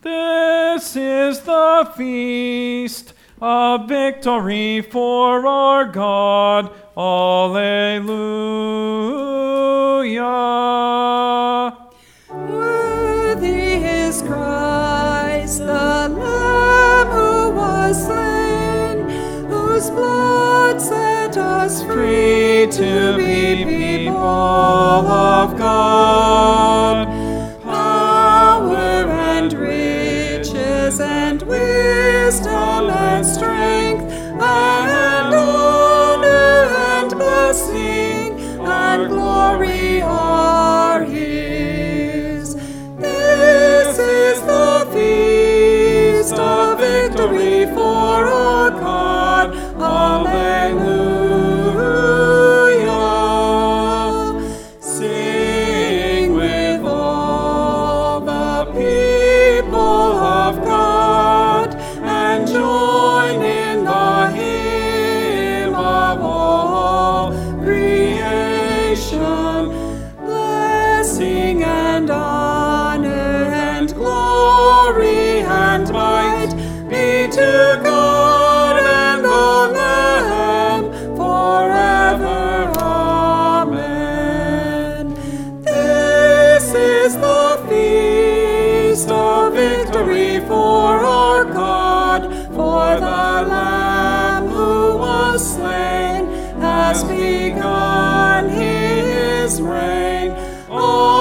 This is the feast of victory for our God. Alleluia. Worthy is Christ, the Lamb who was slain, whose blood set us free to be people of God. Power and riches and wisdom and strength and honor and blessing and glory are His. This is the feast of victory for our God. Alleluia. Sing with all the people of God and join in the hymn of all creation. Blessing and honor and glory and might be to God and the Lamb forever. Amen. This is the feast of victory for our God, for the Lamb who was slain has begun His reign.